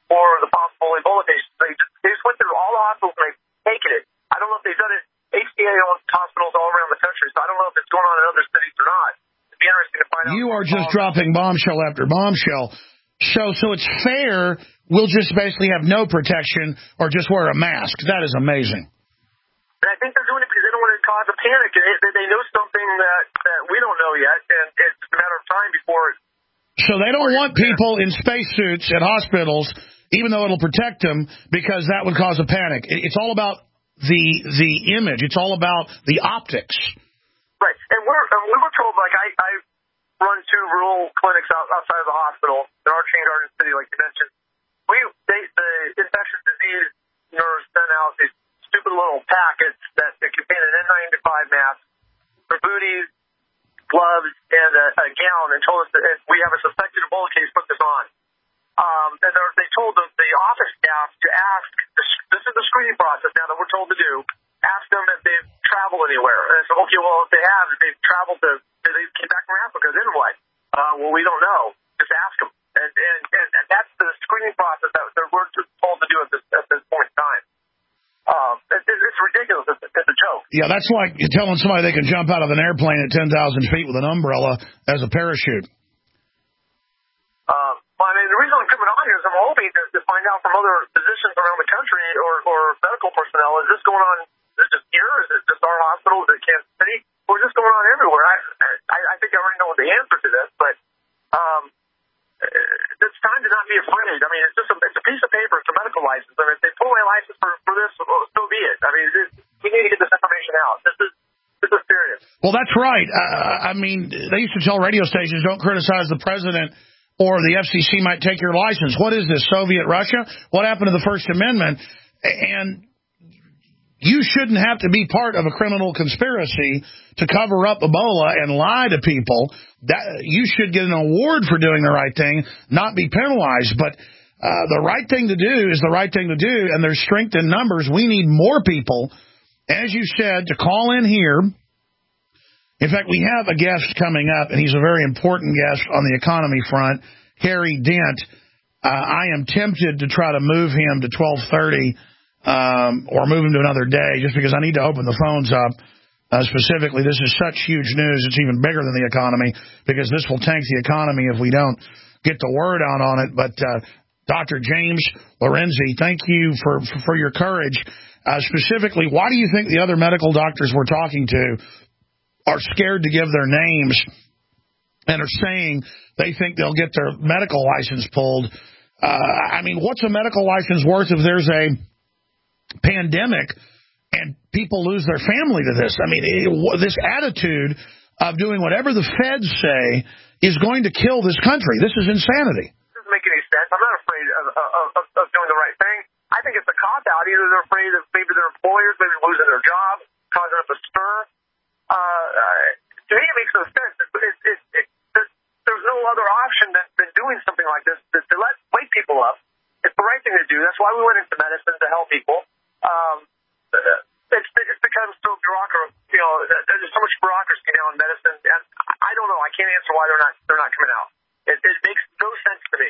for the possible Ebola patients. They just went through all the hospitals and they've taken it. I don't know if they've done it. HCA owns hospitals all around the country, so I don't know if it's going on in other cities or not. It'd be interesting to find out. You are just dropping bombshell after bombshell. So it's fair. We'll just basically have no protection or just wear a mask. That is amazing. And I think they're doing it because they don't want to cause a panic. They know something that we don't know yet, and it's a matter of time before. So they don't want people in spacesuits at hospitals, even though it'll protect them, because that would cause a panic. It's all about the image. It's all about the optics. Right, and we were told, like I run 2 rural clinics outside of the hospital in Archie and Garden City, like you mentioned. The infectious disease nurse sent out these stupid little packets that contain an N95 mask, for booties, gloves, and a gown, and told us that if we have a suspected Ebola case, put this on. And they told the office staff to ask, this is the screening process now that we're told to do, ask them if they've traveled anywhere. And I said, okay, well, if they have, if they've traveled if they came back from Africa, then what? Well, we don't know. Just ask them. And that's the screening process that we're told to do at this point in time. It's ridiculous. It's a joke. Yeah, that's like telling somebody they can jump out of an airplane at 10,000 feet with an umbrella as a parachute. I mean, the reason I'm coming on here is I'm hoping to find out from other physicians around the country or medical personnel, is this going on, is it just here? Is it just our hospital? Is it Kansas City? Or is this going on everywhere? I think I already know the answer to this, but it's time to not be afraid. I mean, it's a piece of paper. It's a medical license. I mean, if they pull my license for this, so be it. I mean, we need to get this information out. This is serious. Well, that's right. I mean, they used to tell radio stations, don't criticize the president or the FCC might take your license. What is this, Soviet Russia? What happened to the First Amendment? And you shouldn't have to be part of a criminal conspiracy to cover up Ebola and lie to people. That you should get an award for doing the right thing, not be penalized. But the right thing to do is the right thing to do, and there's strength in numbers. We need more people, as you said, to call in here. In fact, we have a guest coming up, and he's a very important guest on the economy front, Harry Dent. I am tempted to try to move him to 12:30 or move him to another day just because I need to open the phones up. Specifically, this is such huge news. It's even bigger than the economy because this will tank the economy if we don't get the word out on it. But Dr. James Lorenzi, thank you for your courage. Specifically, why do you think the other medical doctors we're talking to are scared to give their names and are saying they think they'll get their medical license pulled? I mean, what's a medical license worth if there's a pandemic and people lose their family to this? I mean, this attitude of doing whatever the feds say is going to kill this country. This is insanity. It doesn't make any sense. I'm not afraid of doing the right thing. I think it's a cop-out. Either they're afraid of maybe their employers, maybe losing their job, causing up a stir. To me, it makes no sense. There's no other option than doing something like this to wake people up. It's the right thing to do. That's why we went into medicine, to help people. It's become so bureaucratic. You know, there's so much bureaucracy now in medicine, and I don't know. I can't answer why they're not coming out. It makes no sense to me.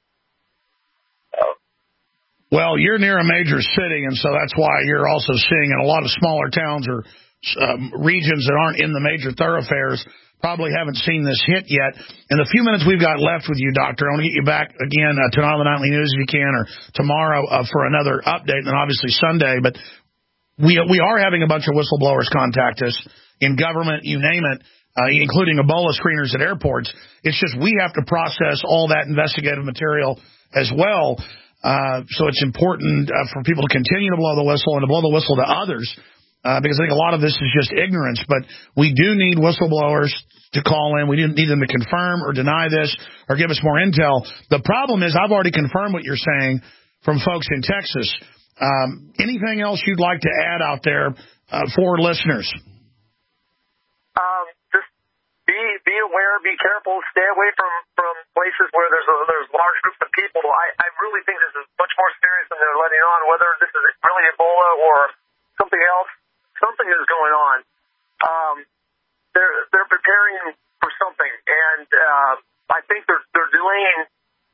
Well, you're near a major city, and so that's why you're also seeing in a lot of smaller towns or regions that aren't in the major thoroughfares probably haven't seen this hit yet. In the few minutes we've got left with you, Doctor, I want to get you back again tonight on the Nightly News if you can, or tomorrow for another update, and then obviously Sunday. But we are having a bunch of whistleblowers contact us in government, you name it, including Ebola screeners at airports. It's just we have to process all that investigative material as well. So it's important for people to continue to blow the whistle and to blow the whistle to others. Because I think a lot of this is just ignorance, but we do need whistleblowers to call in. We need them to confirm or deny this or give us more intel. The problem is I've already confirmed what you're saying from folks in Texas. Anything else you'd like to add out there for listeners? Just be aware, be careful, stay away from places where there's large groups of people. I really think this is much more serious than they're letting on, whether this is really Ebola or something else. Something is going on. They're preparing for something, and I think they're delaying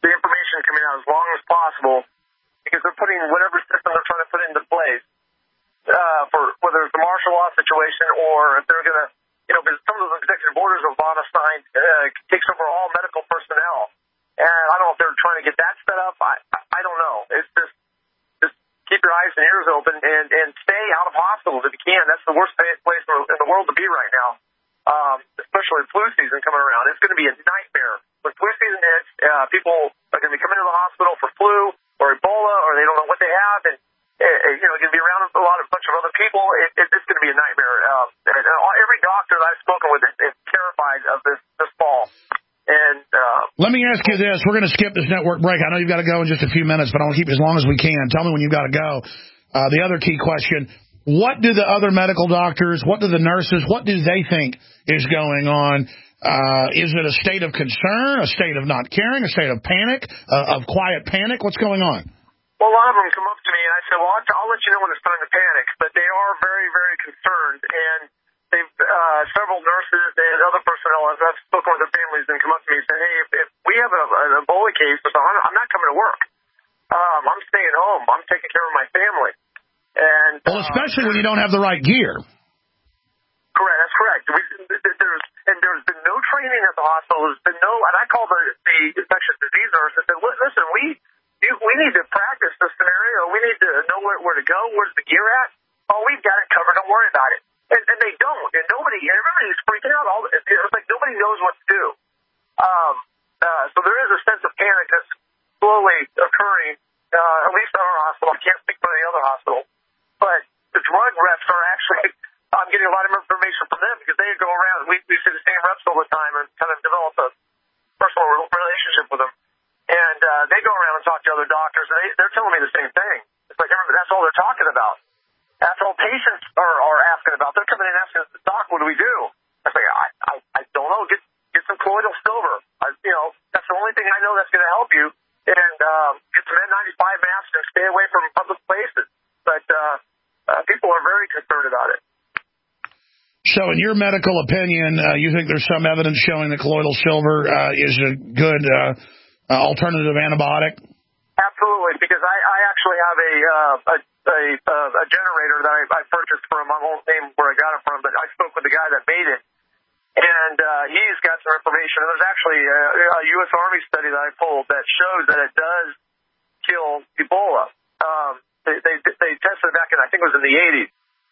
the information coming out as long as possible, because they're putting whatever system they're trying to put into place for whether it's the martial law situation or if they're going to, because some of those executive orders Obama signed takes over all medical personnel. And I don't know if they're trying to get that set up. I don't know. It's just keep your eyes and ears open and stay out of hospitals if you can. That's the worst place in the world to be right now, especially with flu season coming around. It's going to be a nightmare. When flu season hits, people are going to be coming to the hospital for flu or Ebola, or they don't know what they have, and going to be around a bunch of other people. It's going to be a nightmare. And every doctor that I've spoken with is terrified of this fall. And let me ask you this. We're going to skip this network break. I know you've got to go in just a few minutes, but I want to keep it as long as we can. Tell me when you've got to go. The other key question, what do the other medical doctors, what do the nurses, what do they think is going on? Is it a state of concern, a state of not caring, a state of panic, of quiet panic? What's going on? Well, a lot of them come up to me, and I say, well, I'll let you know when it's time to panic. But they are very, very concerned, and they've several nurses and other personnel, as I've spoken with their families, and come up to me and say, hey, if we have an Ebola case, I'm not coming to work. I'm staying home. I'm taking care of my family. And well, especially when you don't have the right gear. Correct. That's correct. There's been no training at the hospital. There's been no, and I called the infectious disease nurse and said, listen, we need to practice this scenario. We need to know where to go. Where's the gear at? Oh, we've got it covered. Don't worry about it. And they don't. And everybody's freaking out. It's like nobody knows what to do. So there is a sense of panic that's slowly occurring, at least at our hospital. I can't speak for the other hospital. But the drug reps are actually, I'm getting a lot of information from them because they go around. We see the same reps all the time and kind of develop a personal relationship with them. And they go around and talk to other doctors, and they're telling me the same thing. It's like that's all they're talking about. That's all patients are asking about. They're coming in and asking, Doc, what do we do? I say, I don't know. Get some colloidal silver. That's the only thing I know that's going to help you. And get some N95 masks and stay away from public places. But people are very concerned about it. So in your medical opinion, you think there's some evidence showing that colloidal silver is a good alternative antibiotic? Absolutely, because I actually have a generator that I purchased from, I won't name where I got it from, but I spoke with the guy that made it, and he's got some information. And there's actually a U.S. Army study that I pulled that shows that it does kill Ebola. They tested it back in, I think it was in the 80s.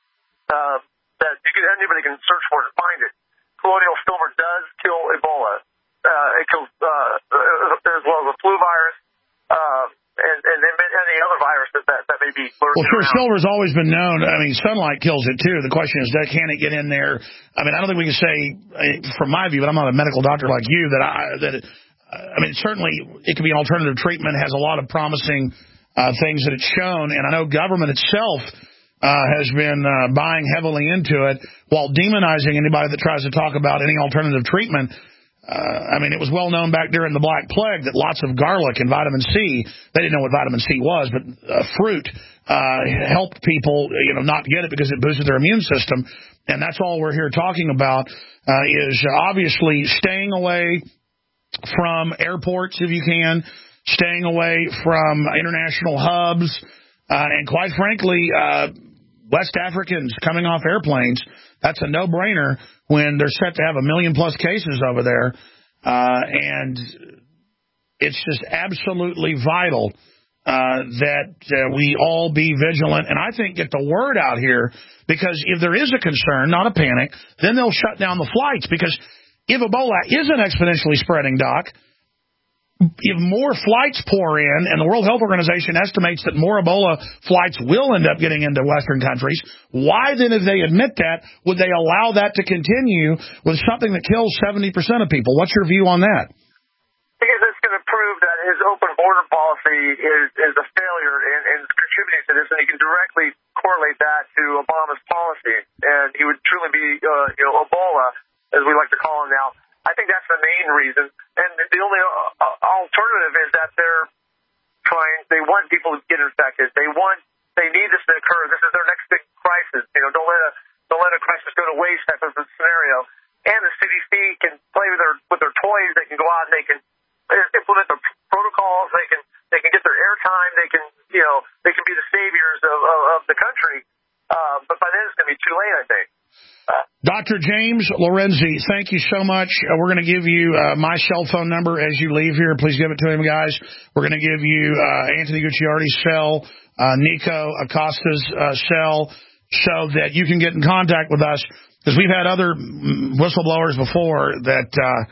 That anybody can search for it and find it. Colloidal silver does kill Ebola. It kills as well as the flu virus. And any other viruses that may be lurking Well, sure, around. silver's always been known. I mean, sunlight kills it, too. The question is, can it get in there? I mean, I don't think we can say, from my view, but I'm not a medical doctor like you, certainly it could be an alternative treatment, has a lot of promising things that it's shown, and I know government itself has been buying heavily into it while demonizing anybody that tries to talk about any alternative treatment. It was well known back during the Black Plague that lots of garlic and vitamin C, they didn't know what vitamin C was, but fruit helped people not get it because it boosted their immune system. And that's all we're here talking about is obviously staying away from airports if you can, staying away from international hubs, and quite frankly, West Africans coming off airplanes, that's a no-brainer when they're set to have 1 million+ cases over there. And it's just absolutely vital that we all be vigilant and I think get the word out here, because if there is a concern, not a panic, then they'll shut down the flights. Because if Ebola isn't exponentially spreading, Doc, if more flights pour in, and the World Health Organization estimates that more Ebola flights will end up getting into Western countries, why then, if they admit that, would they allow that to continue with something that kills 70% of people? What's your view on that? Because it's going to prove that his open border policy is a failure and contributing to this, and he can directly correlate that to Obama's policy, and he would truly be, Ebola, as we like to call him now. I think that's the main reason. And the only alternative is that they want people to get infected. They need this to occur. This is their next big crisis. Don't let a crisis go to waste type of a scenario. And the CDC can play with their toys. They can go out and they can implement the protocol leaders of the country. But by then it's going to be too late, I think. Dr. James Lorenzi, thank you so much. We're going to give you my cell phone number as you leave here. Please give it to him, guys. We're going to give you Anthony Gucciardi's cell, Nico Acosta's cell, so that you can get in contact with us, because we've had other whistleblowers before that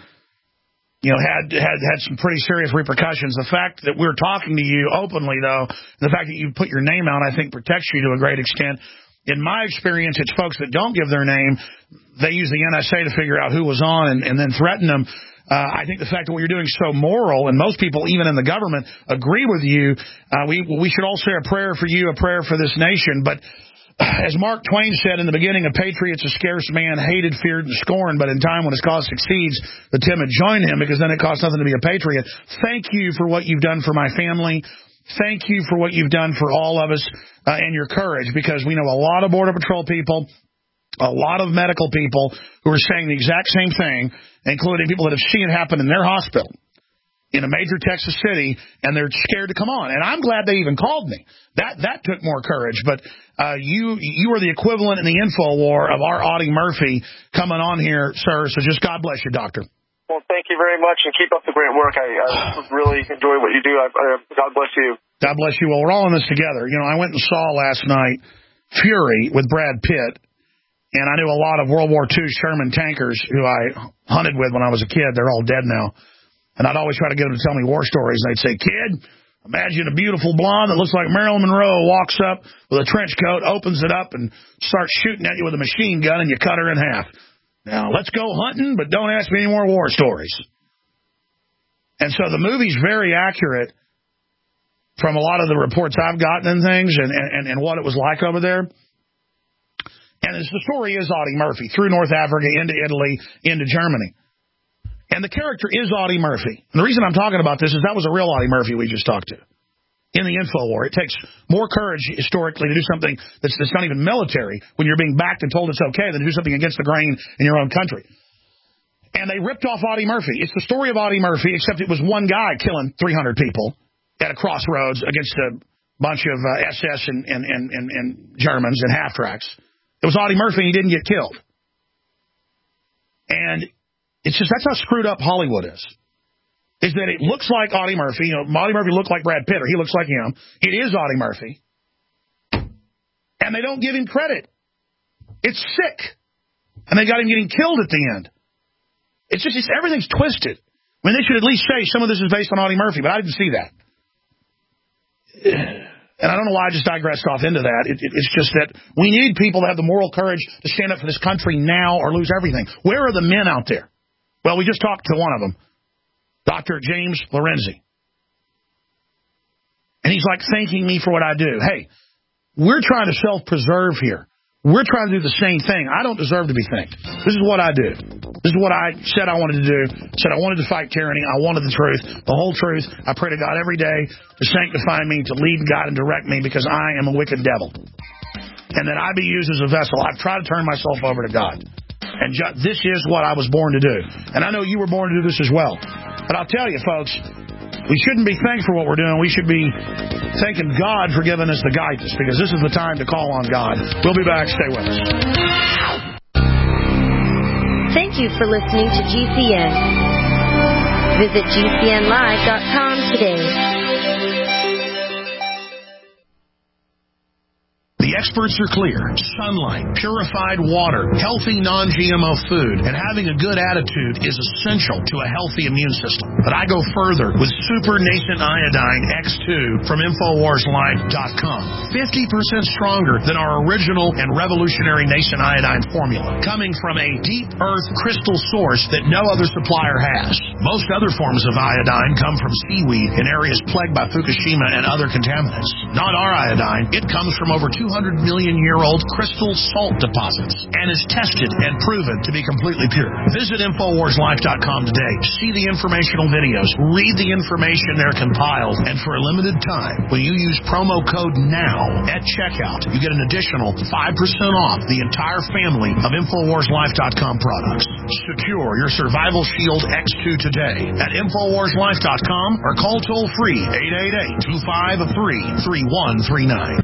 had some pretty serious repercussions. The fact that we're talking to you openly, though, the fact that you put your name out, I think protects you to a great extent. In my experience, it's folks that don't give their name. They use the NSA to figure out who was on and then threaten them. I think the fact that what you're doing is so moral, and most people, even in the government, agree with you. We should all say a prayer for you, a prayer for this nation. But as Mark Twain said in the beginning, a patriot's a scarce man, hated, feared, and scorned. But in time when his cause succeeds, the timid join him, because then it costs nothing to be a patriot. Thank you for what you've done for my family. Thank you for what you've done for all of us and your courage, because we know a lot of Border Patrol people, a lot of medical people who are saying the exact same thing, including people that have seen it happen in their hospital in a major Texas city, and they're scared to come on. And I'm glad they even called me. That took more courage. But you are the equivalent in the info war of our Audie Murphy coming on here, sir. So just God bless you, doctor. Well, thank you very much, and keep up the great work. I really enjoy what you do. God bless you. God bless you. Well, we're all in this together. I went and saw last night Fury with Brad Pitt, and I knew a lot of World War II Sherman tankers who I hunted with when I was a kid. They're all dead now. And I'd always try to get them to tell me war stories. And they'd say, kid, imagine a beautiful blonde that looks like Marilyn Monroe walks up with a trench coat, opens it up, and starts shooting at you with a machine gun, and you cut her in half. Now, let's go hunting, but don't ask me any more war stories. And so the movie's very accurate from a lot of the reports I've gotten and things, and what it was like over there. And the story is Audie Murphy, through North Africa, into Italy, into Germany. And the character is Audie Murphy. And the reason I'm talking about this is that was a real Audie Murphy we just talked to. In the info war, it takes more courage historically to do something that's not even military when you're being backed and told it's okay than to do something against the grain in your own country. And they ripped off Audie Murphy. It's the story of Audie Murphy, except it was one guy killing 300 people at a crossroads against a bunch of SS and Germans and half-tracks. It was Audie Murphy, and he didn't get killed. And it's just, that's how screwed up Hollywood is that it looks like Audie Murphy. Audie Murphy looked like Brad Pitt, or he looks like him. It is Audie Murphy. And they don't give him credit. It's sick. And they got him getting killed at the end. It's everything's twisted. I mean, they should at least say some of this is based on Audie Murphy, but I didn't see that. And I don't know why I just digressed off into that. It's just that we need people to have the moral courage to stand up for this country now or lose everything. Where are the men out there? Well, we just talked to one of them, Dr. James Lorenzi. And he's like thanking me for what I do. Hey, we're trying to self-preserve here. We're trying to do the same thing. I don't deserve to be thanked. This is what I do. This is what I said I wanted to do. Said I wanted to fight tyranny. I wanted the truth, the whole truth. I pray to God every day to sanctify me, to lead God and direct me, because I am a wicked devil. And that I be used as a vessel. I've tried to turn myself over to God. And this is what I was born to do. And I know you were born to do this as well. But I'll tell you, folks, we shouldn't be thanked for what we're doing. We should be thanking God for giving us the guidance, because this is the time to call on God. We'll be back. Stay with us. Thank you for listening to GCN. Visit GCNlive.com today. The experts are clear. Sunlight, purified water, healthy non-GMO food, and having a good attitude is essential to a healthy immune system. But I go further with Super Nascent Iodine X2 from InfoWarsLife.com. 50% stronger than our original and revolutionary Nascent Iodine formula, coming from a deep earth crystal source that no other supplier has. Most other forms of iodine come from seaweed in areas plagued by Fukushima and other contaminants. Not our iodine. It comes from over 200-million-year-old crystal salt deposits and is tested and proven to be completely pure. Visit InfoWarsLife.com today. See the informational videos. Read the information they're compiled. And for a limited time, when you use promo code NOW at checkout, you get an additional 5% off the entire family of InfoWarsLife.com products. Secure your Survival Shield X2 today at InfoWarsLife.com or call toll-free 888-253-3139.